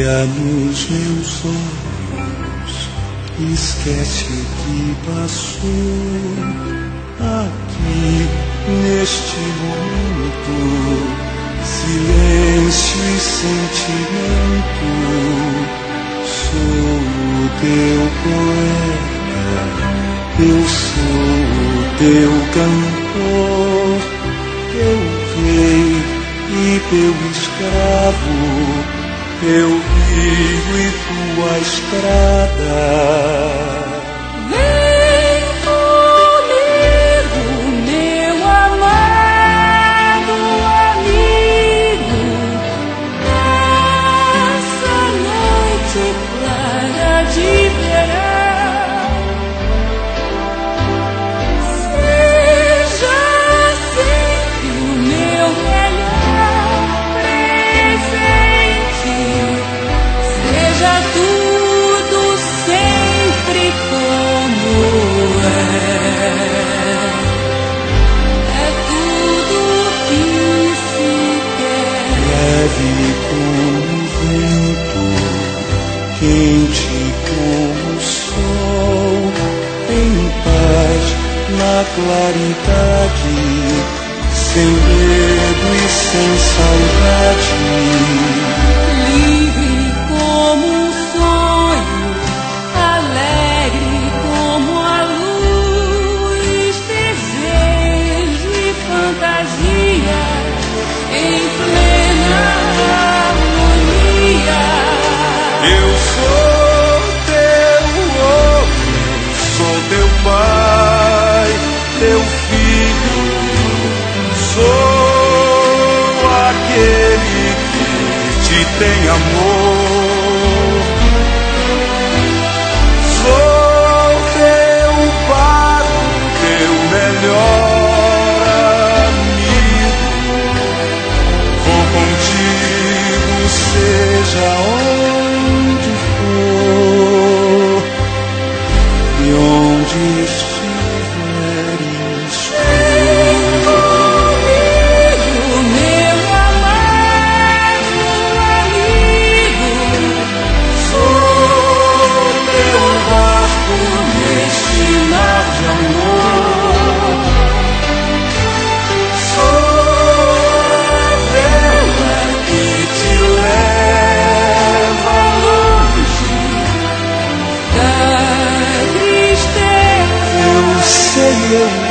Olha nos meus olhos, esquece o que passou aqui neste momento. Silêncio e sentimento. Sou o teu poeta, eu sou o teu cantor, teu rei e teu escravo. Eu vivo e tua estrada. Vem comigo, meu amado amigo, essa noite clara de verão. Seja sempre o meu melhor presente. Seja tudo sempre como é. É tudo que se quer. Leve como o vento, quente como o sol, em paz na claridade, sem medo e sem saudade. Livre como um sonho, alegre como a luz, desejo e fantasia em plena harmonia. Eu sou teu homem, sou teu pai, teu filho, sou aquele que te tem amor. Sou teu pago, teu melhor amigo. Vou contigo, seja onde for e onde estiveres. Comigo, meu amado amigo, Sou teu barco neste mar de amor. Sou a vela que te leva longe. da tristeza. Eu sei, eu